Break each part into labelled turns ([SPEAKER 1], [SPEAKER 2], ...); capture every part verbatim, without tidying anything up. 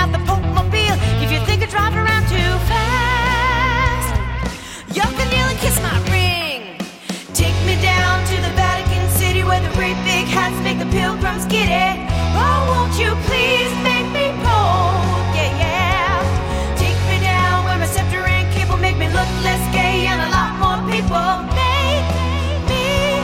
[SPEAKER 1] out the Pope Mobile if you think I drive around too fast. You can kneel and kiss my ring. Take me down to the Vatican City where the great big hats make the pilgrims giddy. Oh, won't you please make me bold? Yeah, yeah. Take me down where my scepter and cable make me look less gay and a lot more people make me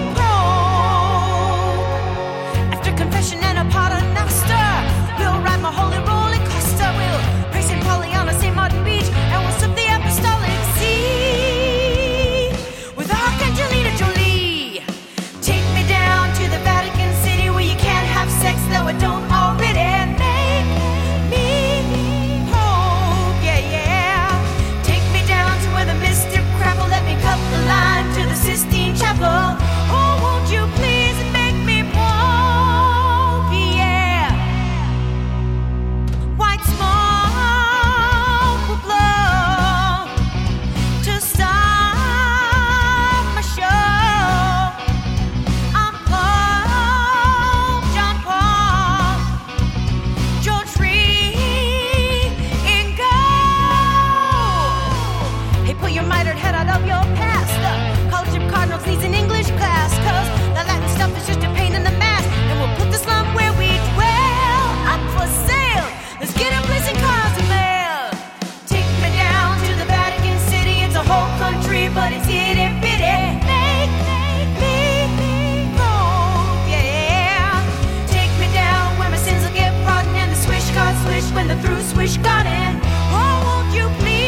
[SPEAKER 1] broke. After confession and a paternoster, we'll ride my holy rolling Costa. We'll pray Saint Pollyanna, Saint Martin Beach, and we'll sip the apostolic sea with Archangelina Jolie. Take me down to the Vatican City where you can't have sex though it don't already make me whole. Yeah, yeah. Take me down to where the mystic crapple let me cut the line to the Sistine Chapel. Oh, won't you please make me woke? Yeah. White smoke will blow to start my show. I'm Pope John Paul, George Ringo. Hey, pull your mitered head out of your past. The College of Cardinals needs an English class, cause the Latin stuff is just a pain in the mask. And we'll put the slum where we dwell up for sale. Let's get a place in Cozumel. Take me down to the Vatican City. It's a whole country, but it's itty bitty. Make me broke, yeah. Take me down where my sins will get pardoned and the swish got swish when the through swish got in. Oh, won't you please?